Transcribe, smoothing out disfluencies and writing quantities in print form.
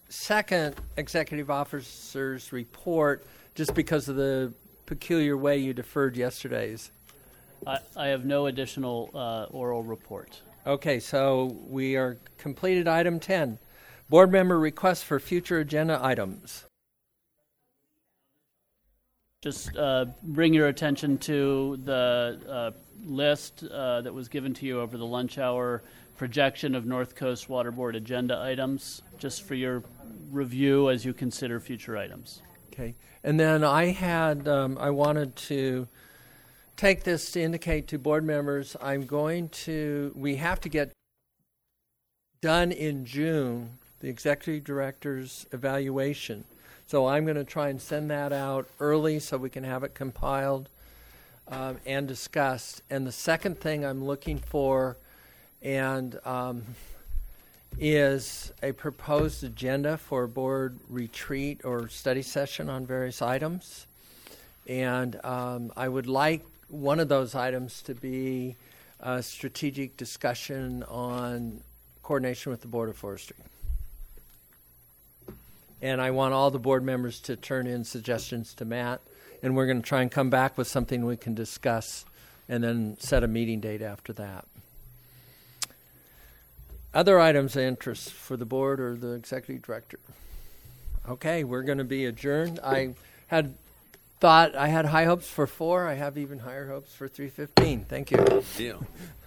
second executive officer's report just because of the peculiar way you deferred yesterday's. I have no additional oral report. Okay, so we are completed item 10. Board member requests for future agenda items. Just bring your attention to the list that was given to you over the lunch hour, projection of North Coast Water Board agenda items, just for your review as you consider future items. Okay, and then I wanted to take this to indicate to board members we have to get done in June the executive director's evaluation. So I'm going to try and send that out early so we can have it compiled and discussed. And the second thing I'm looking for is a proposed agenda for a board retreat or study session on various items. And I would like one of those items to be a strategic discussion on coordination with the Board of Forestry. And I want all the board members to turn in suggestions to Matt, and we're going to try and come back with something we can discuss and then set a meeting date after that. Other items of interest for the board or the executive director? Okay, we're going to be adjourned. I had thought I had high hopes for 4. I have even higher hopes for 3:15. Thank you. Deal.